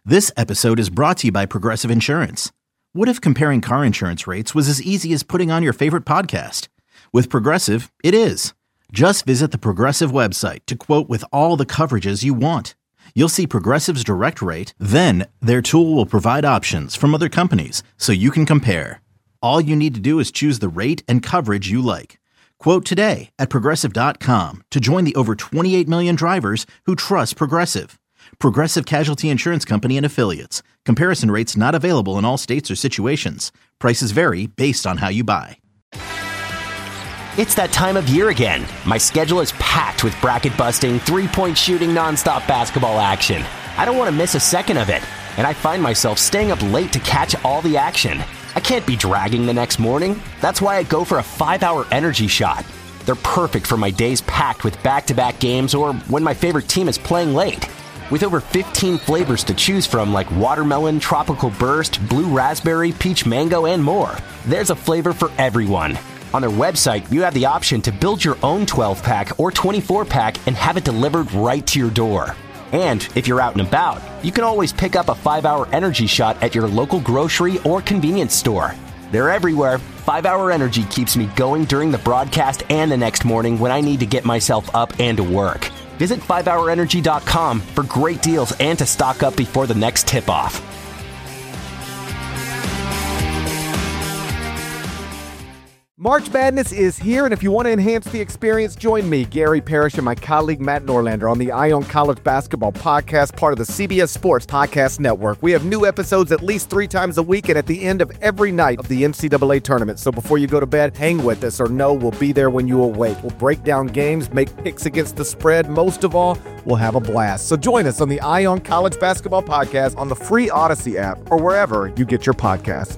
This episode is brought to you by Progressive Insurance. What if comparing car insurance rates was as easy as putting on your favorite podcast? With Progressive, it is. Just visit the Progressive website to quote with all the coverages you want. You'll see Progressive's direct rate, then their tool will provide options from other companies so you can compare. All you need to do is choose the rate and coverage you like. Quote today at Progressive.com to join the over 28 million drivers who trust Progressive. Progressive Casualty Insurance Company and Affiliates. Comparison rates not available in all states or situations. Prices vary based on how you buy. It's that time of year again. My schedule is packed with bracket-busting, three-point shooting, nonstop basketball action. I don't want to miss a second of it, and I find myself staying up late to catch all the action. I can't be dragging the next morning. That's why I go for a 5-hour energy shot. They're perfect for my days packed with back-to-back games or when my favorite team is playing late. With over 15 flavors to choose from like watermelon, tropical burst, blue raspberry, peach mango, and more, there's a flavor for everyone. On their website, you have the option to build your own 12-pack or 24-pack and have it delivered right to your door. And if you're out and about, you can always pick up a 5-hour energy shot at your local grocery or convenience store. They're everywhere. 5-hour energy keeps me going during the broadcast and the next morning when I need to get myself up and to work. Visit 5hourenergy.com for great deals and to stock up before the next tip-off. March Madness is here, and if you want to enhance the experience, join me, Gary Parrish, and my colleague Matt Norlander on the Ion College Basketball Podcast, part of the CBS Sports Podcast Network. We have new episodes at least 3 times a week and at the end of every night of the NCAA tournament. So before you go to bed, hang with us or know we'll be there when you awake. We'll break down games, make picks against the spread. Most of all, we'll have a blast. So join us on the Ion College Basketball Podcast on the free Odyssey app or wherever you get your podcasts.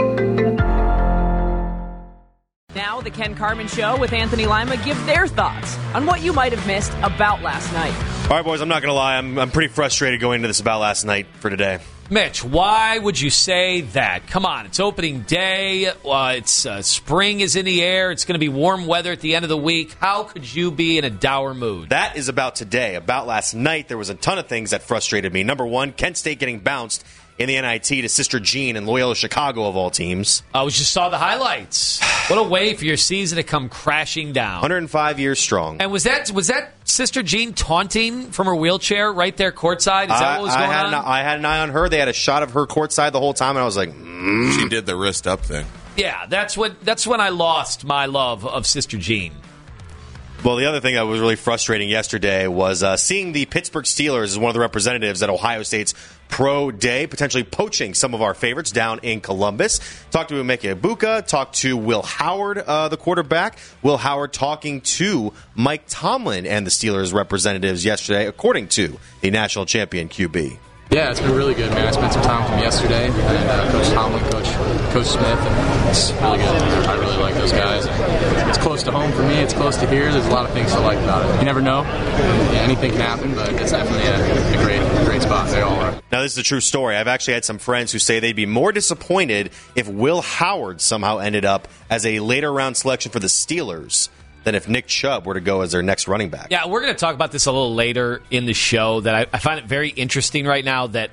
Now, the Ken Carman Show with Anthony Lima give their thoughts on what you might have missed about last night. All right, boys, I'm not going to lie. I'm pretty frustrated going into this about last night for today. Mitch, why would you say that? Come on, it's opening day. Spring is in the air. It's going to be warm weather at the end of the week. How could you be in a dour mood? That is about today. About last night, there was a ton of things that frustrated me. Number one, Kent State getting bounced in the NIT to Sister Jean in Loyola Chicago, of all teams. I just saw the highlights. What a way for your season to come crashing down. 105 years strong. And was that Sister Jean taunting from her wheelchair right there courtside? Is that what was going on? I had an eye on her. They had a shot of her courtside the whole time, and I was like, She did the wrist up thing. Yeah, that's when I lost my love of Sister Jean. Well, the other thing that was really frustrating yesterday was seeing the Pittsburgh Steelers as one of the representatives at Ohio State's Pro Day, potentially poaching some of our favorites down in Columbus. Talked to Emeka Egbuka, talked to Will Howard, the quarterback. Will Howard talking to Mike Tomlin and the Steelers representatives yesterday, according to the national champion QB. Yeah, it's been really good, man. I spent some time with them yesterday, and Coach Tomlin, Coach Smith, and it's really good. I really like those guys. It's close to home for me. It's close to here. There's a lot of things to like about it. You never know. Anything can happen, but it's definitely a great spot. They all are. Now, this is a true story. I've actually had some friends who say they'd be more disappointed if Will Howard somehow ended up as a later round selection for the Steelers than if Nick Chubb were to go as their next running back. Yeah, we're going to talk about this a little later in the show. That I find it very interesting right now that,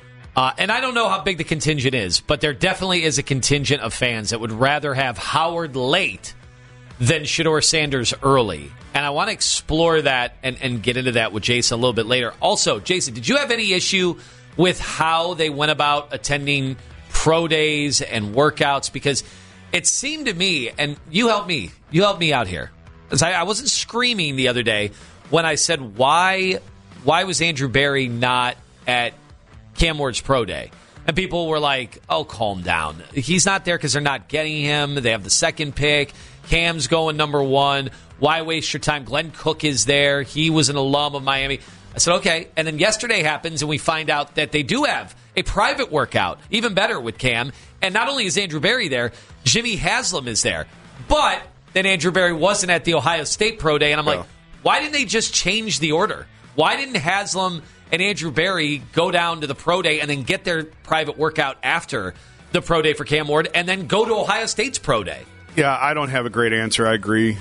and I don't know how big the contingent is, but there definitely is a contingent of fans that would rather have Howard late than Shedeur Sanders early. And I want to explore that and get into that with Jason a little bit later. Also, Jason, did you have any issue with how they went about attending pro days and workouts? Because it seemed to me, and you helped me out here. I wasn't screaming the other day when I said, why was Andrew Berry not at Cam Ward's pro day? And people were like, oh, calm down. He's not there because they're not getting him. They have the second pick. Cam's going number 1. Why waste your time? Glenn Cook is there. He was an alum of Miami. I said, okay. And then yesterday happens, and we find out that they do have a private workout, even better with Cam. And not only is Andrew Berry there, Jimmy Haslam is there. But then Andrew Berry wasn't at the Ohio State Pro Day. And I'm like, why didn't they just change the order? Why didn't Haslam and Andrew Berry go down to the Pro Day and then get their private workout after the Pro Day for Cam Ward and then go to Ohio State's Pro Day? Yeah, I don't have a great answer. I agree.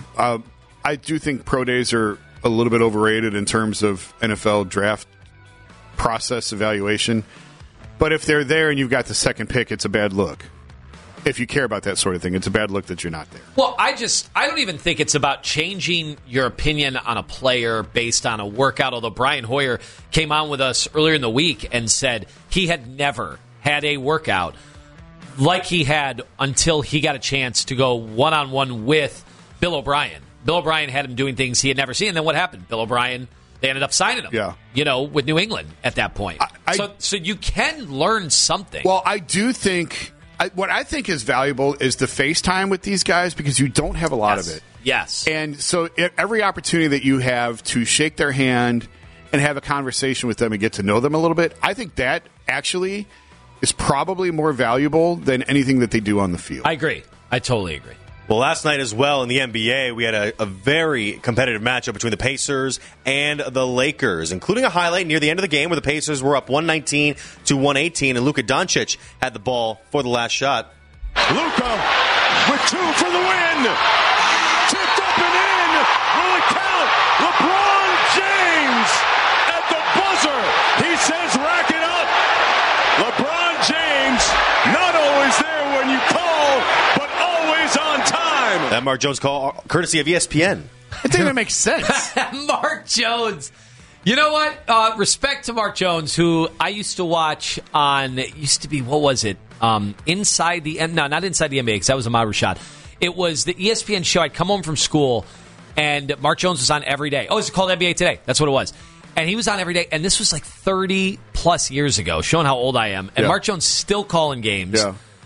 I do think Pro Days are a little bit overrated in terms of NFL draft process evaluation. But if they're there and you've got the second pick, it's a bad look. If you care about that sort of thing, it's a bad look that you're not there. Well, I don't even think it's about changing your opinion on a player based on a workout, although Brian Hoyer came on with us earlier in the week and said he had never had a workout like he had until he got a chance to go one-on-one with Bill O'Brien. Bill O'Brien had him doing things he had never seen, and then what happened? Bill O'Brien, they ended up signing him, with New England at that point. So you can learn something. Well, I do think... what I think is valuable is the FaceTime with these guys because you don't have a lot of it. Yes. And so every opportunity that you have to shake their hand and have a conversation with them and get to know them a little bit, I think that actually is probably more valuable than anything that they do on the field. I agree. I totally agree. Well, last night as well in the NBA, we had a very competitive matchup between the Pacers and the Lakers, including a highlight near the end of the game where the Pacers were up 119 to 118, and Luka Doncic had the ball for the last shot. Luka with 2 for the win. Tipped up and in. Will it count? LeBron James at the buzzer. He says rack it up. LeBron James not always there when you call, but always on time. That Mark Jones call, courtesy of ESPN. It didn't even make sense. Mark Jones. You know what? Respect to Mark Jones, who I used to watch on, it used to be, what was it? Inside the, no, not Inside the NBA, because that was Ahmad Rashad. It was the ESPN show. I'd come home from school, and Mark Jones was on every day. Oh, it's called NBA Today. That's what it was. And he was on every day, and this was like 30-plus years ago, showing how old I am. And Mark Jones still calling games.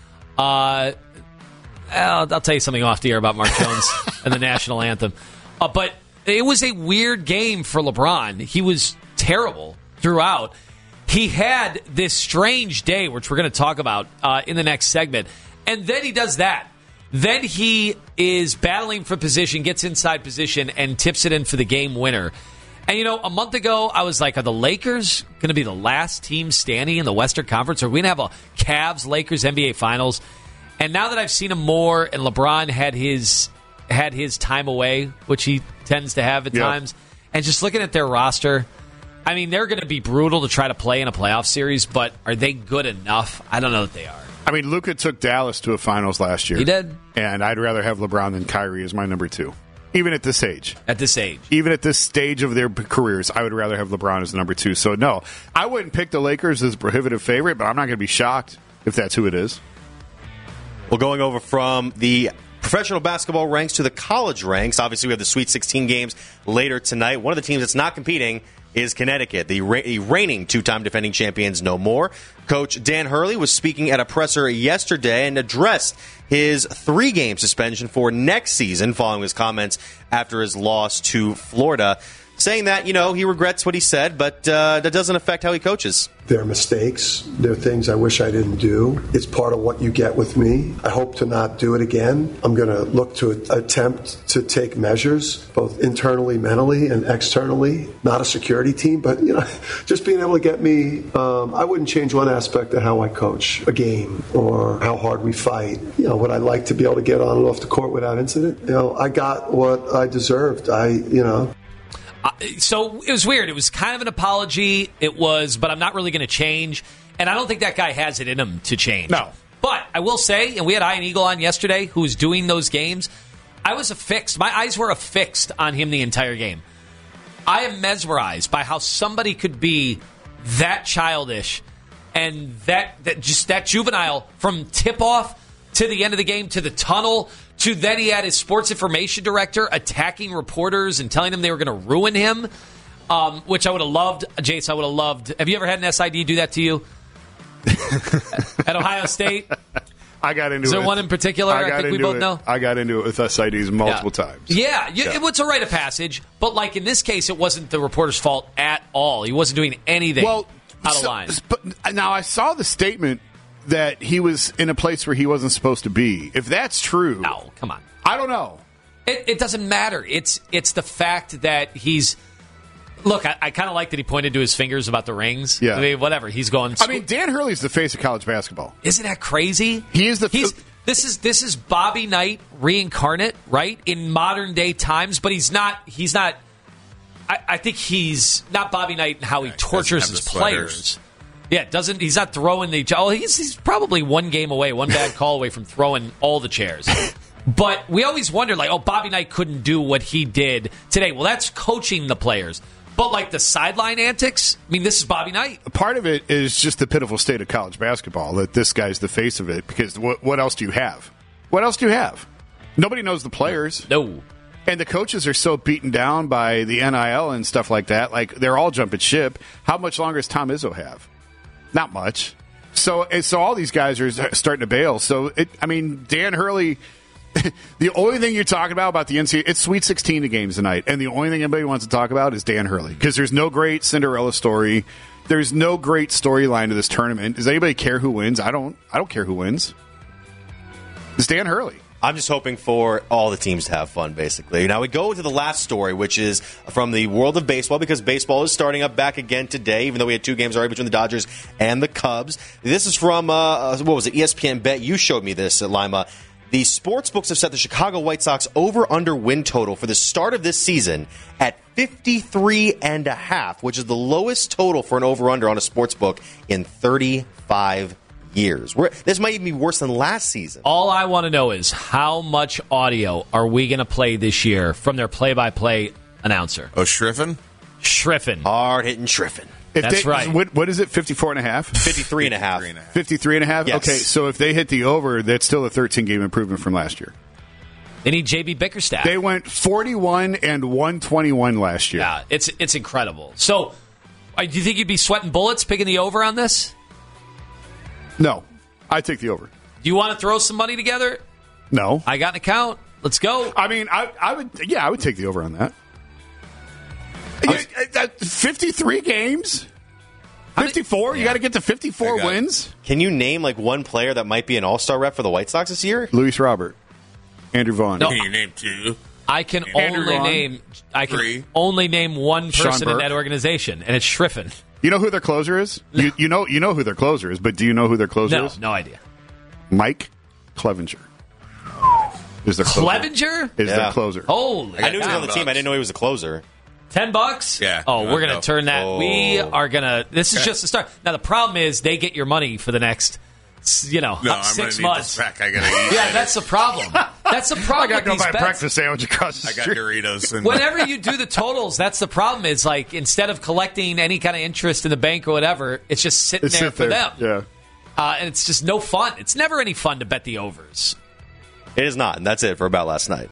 Yeah. I'll tell you something off the air about Mark Jones and the national anthem. But it was a weird game for LeBron. He was terrible throughout. He had this strange day, which we're going to talk about in the next segment. And then he does that. Then he is battling for position, gets inside position, and tips it in for the game winner. And, you know, a month ago, I was like, are the Lakers going to be the last team standing in the Western Conference? Are we going to have a Cavs-Lakers NBA Finals? And now that I've seen him more, and LeBron had his time away, which he tends to have at times, and just looking at their roster, I mean, they're going to be brutal to try to play in a playoff series, but are they good enough? I don't know that they are. I mean, Luka took Dallas to a finals last year. He did. And I'd rather have LeBron than Kyrie as my number 2. Even at this age. At this age. Even at this stage of their careers, I would rather have LeBron as number 2. So, no, I wouldn't pick the Lakers as a prohibitive favorite, but I'm not going to be shocked if that's who it is. Well, going over from the professional basketball ranks to the college ranks, obviously we have the Sweet 16 games later tonight. One of the teams that's not competing is Connecticut, the reigning 2-time defending champions no more. Coach Dan Hurley was speaking at a presser yesterday and addressed his 3-game suspension for next season following his comments after his loss to Florida, saying that, he regrets what he said, but that doesn't affect how he coaches. There are mistakes. There are things I wish I didn't do. It's part of what you get with me. I hope to not do it again. I'm going to look to attempt to take measures, both internally, mentally, and externally. Not a security team, but, just being able to get me, I wouldn't change one aspect of how I coach a game or how hard we fight. Would I like to be able to get on and off the court without incident? I got what I deserved. So it was weird. It was kind of an apology. It was, but I'm not really going to change. And I don't think that guy has it in him to change. No. But I will say, and we had Ian Eagle on yesterday who was doing those games, I was affixed. My eyes were affixed on him the entire game. I am mesmerized by how somebody could be that childish and that juvenile from tip-off to the end of the game, to the tunnel, to then he had his sports information director attacking reporters and telling them they were going to ruin him, which I would have loved. Jace, I would have loved. Have you ever had an SID do that to you? At Ohio State? I got into it. Is there one in particular I think we both know? I got into it with SIDs multiple times. Yeah, it was a rite of passage. But like in this case, it wasn't the reporter's fault at all. He wasn't doing anything out of line. But now I saw the statement that he was in a place where he wasn't supposed to be. If that's true... No, come on. I don't know. It doesn't matter. It's the fact that he's... Look, I kind of like that he pointed to his fingers about the rings. Yeah. I mean, whatever. He's going... I mean, Dan Hurley's the face of college basketball. Isn't that crazy? He is the... This is Bobby Knight reincarnate, right? In modern day times, but he's not... I think he's not Bobby Knight in how he tortures his players. Yeah, he's not throwing he's probably one game away, one bad call away from throwing all the chairs. But we always wondered, Bobby Knight couldn't do what he did today. Well, that's coaching the players. But the sideline antics, this is Bobby Knight. Part of it is just the pitiful state of college basketball, that this guy's the face of it, because what else do you have? What else do you have? Nobody knows the players. No. And the coaches are so beaten down by the NIL and stuff like that. They're all jumping ship. How much longer does Tom Izzo have? Not much. So all these guys are starting to bail. So, Dan Hurley, the only thing you're talking about the NCAA, it's Sweet 16 the games tonight. And the only thing anybody wants to talk about is Dan Hurley. Because there's no great Cinderella story. There's no great storyline to this tournament. Does anybody care who wins? I don't care who wins. It's Dan Hurley. I'm just hoping for all the teams to have fun, basically. Now we go to the last story, which is from the world of baseball, because baseball is starting up back again today, even though we had 2 games already between the Dodgers and the Cubs. This is from, ESPN Bet. You showed me this, Lima. The sports books have set the Chicago White Sox over-under win total for the start of this season at 53.5, which is the lowest total for an over-under on a sports book in 35 years. This might even be worse than last season. All I want to know is how much audio are we going to play this year from their play-by-play announcer? Oh, Schriffen? Schriffen. Hard-hitting Schriffen. That's right. What is it, 54.5? 53.5. 53.5? Yes. Okay, so if they hit the over, that's still a 13-game improvement from last year. They need J.B. Bickerstaff. They went 41 and 121 last year. Yeah, it's incredible. So, do you think you'd be sweating bullets picking the over on this? No, I take the over. Do you want to throw some money together? No. I got an account. Let's go. I would take the over on that. 53 games? 54? You got to get to 54 wins? Can you name one player that might be an all-star rep for the White Sox this year? Luis Robert. Andrew Vaughn. No. Can you name 2? I can only name one person in that organization, and it's Schriffen. You know who their closer is? No. You know who their closer is, but do you know who their closer is? No idea. Mike Clevenger is their closer. Clevenger? Is their closer. Holy! I knew he was on the team. I didn't know he was a closer. $10? Yeah. Oh, we're going to turn that. Oh. We are going to. This is just the start. Now, the problem is they get your money for the next, 6 months. I gotta eat. Yeah, that's the problem. That's the problem. I got to go buy a bets. breakfast sandwich across the street. I got Doritos. And Whenever you do the totals, that's the problem. Is instead of collecting any kind of interest in the bank or whatever, it's just sitting there for them. Yeah. And it's just no fun. It's never any fun to bet the overs. It is not, and that's it for About Last Night.